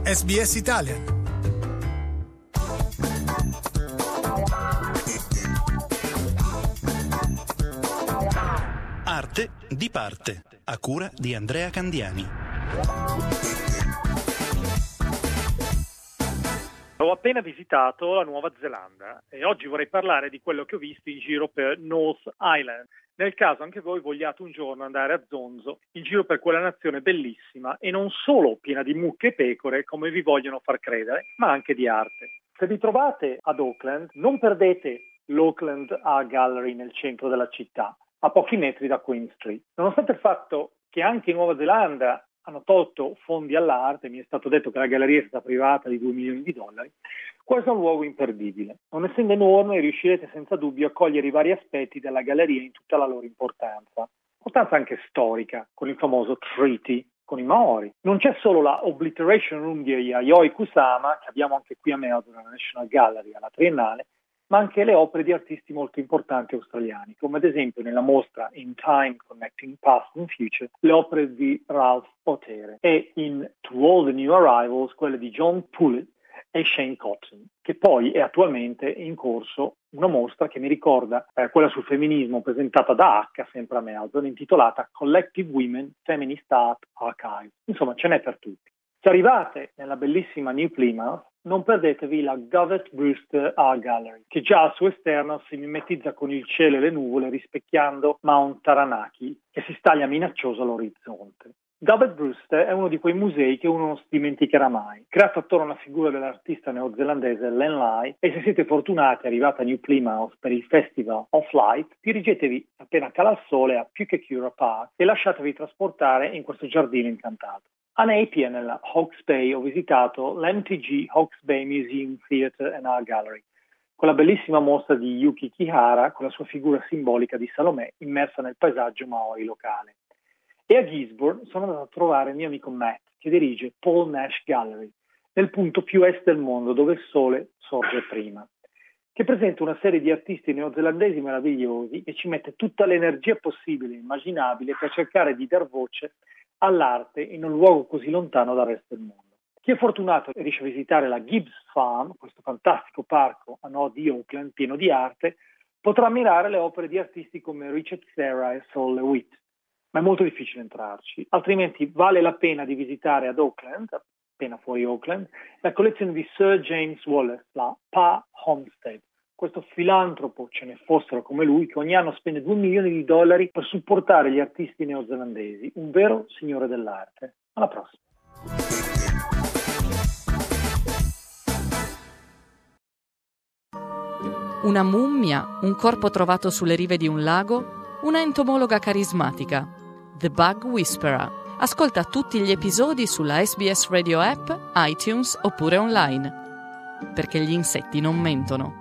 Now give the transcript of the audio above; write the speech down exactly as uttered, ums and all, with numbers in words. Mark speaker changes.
Speaker 1: S B S Italian.
Speaker 2: Arte di parte, a cura di Andrea Candiani.
Speaker 3: Ho appena visitato la Nuova Zelanda e oggi vorrei parlare di quello che ho visto in giro per North Island. Nel caso anche voi vogliate un giorno andare a zonzo in giro per quella nazione bellissima e non solo piena di mucche e pecore come vi vogliono far credere, ma anche di arte. Se vi trovate ad Auckland, non perdete l'Auckland Art Gallery nel centro della città, a pochi metri da Queen Street. Nonostante il fatto che anche in Nuova Zelanda hanno tolto fondi all'arte, mi è stato detto che la galleria è stata privata di due milioni di dollari, questo è un luogo imperdibile. Non essendo enorme, riuscirete senza dubbio a cogliere i vari aspetti della galleria in tutta la loro importanza. Importanza anche storica, con il famoso treaty con i Maori. Non c'è solo la Obliteration Room di Yayoi Kusama, che abbiamo anche qui a Melbourne, alla National Gallery, alla Triennale, ma anche le opere di artisti molto importanti australiani, come ad esempio nella mostra In Time Connecting Past and Future, le opere di Ralph Otere, e in To All the New Arrivals, quelle di John Pullett e Shane Cotton, che poi è attualmente in corso una mostra che mi ricorda eh, quella sul femminismo presentata da H, sempre a Melbourne, intitolata Collective Women Feminist Art Archive. Insomma, ce n'è per tutti. Se arrivate nella bellissima New Plymouth, non perdetevi la Govett Brewster Art Gallery, che già al suo esterno si mimetizza con il cielo e le nuvole rispecchiando Mount Taranaki, che si staglia minaccioso all'orizzonte. Govett Brewster è uno di quei musei che uno non si dimenticherà mai, creato attorno alla figura dell'artista neozelandese Len Lai, e se siete fortunati arrivati a New Plymouth per il Festival of Light, dirigetevi appena cala il sole a Pukekohe Park e lasciatevi trasportare in questo giardino incantato. A Napier, nella Hawke's Bay, ho visitato l'M T G Hawke's Bay Museum Theatre and Art Gallery, con la bellissima mostra di Yuki Kihara con la sua figura simbolica di Salomè immersa nel paesaggio maori locale. E a Gisborne sono andato a trovare il mio amico Matt, che dirige Paul Nash Gallery, nel punto più est del mondo dove il sole sorge prima, che presenta una serie di artisti neozelandesi meravigliosi e ci mette tutta l'energia possibile e immaginabile per cercare di dar voce all'arte in un luogo così lontano dal resto del mondo. Chi è fortunato e riesce a visitare la Gibbs Farm, questo fantastico parco a nord di Auckland pieno di arte, potrà ammirare le opere di artisti come Richard Serra e Sol LeWitt, ma è molto difficile entrarci, altrimenti vale la pena di visitare ad Auckland, appena fuori Auckland, la collezione di Sir James Wallace, la Pa Homestead. Questo filantropo, ce ne fossero come lui, che ogni anno spende due milioni di dollari per supportare gli artisti neozelandesi, un vero signore dell'arte. Alla prossima.
Speaker 4: Una mummia, un corpo trovato sulle rive di un lago, una entomologa carismatica. The Bug Whisperer. Ascolta tutti gli episodi sulla S B S Radio App, iTunes oppure online. Perché gli insetti non mentono.